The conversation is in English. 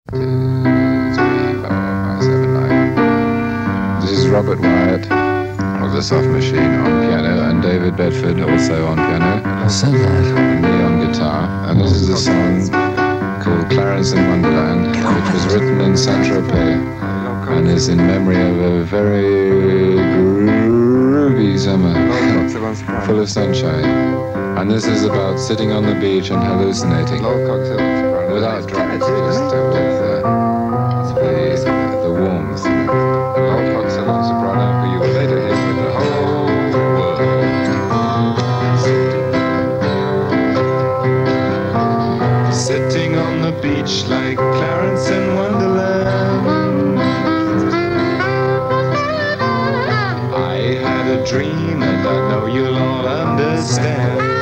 This is Robert Wyatt of the Soft Machine on piano, and David Bedford also on piano. So bad. And me on guitar. And this is a song called Clarence in Wonderland, which was written in Saint-Tropez and is in memory of a very groovy summer, full of sunshine. And this is about sitting on the beach and hallucinating without drugs, just with the warmth. Low cocktail and soprano, who you will later hear with the whole world. Sitting on the beach like Clarence in Wonderland. I had a dream and I know you'll all understand.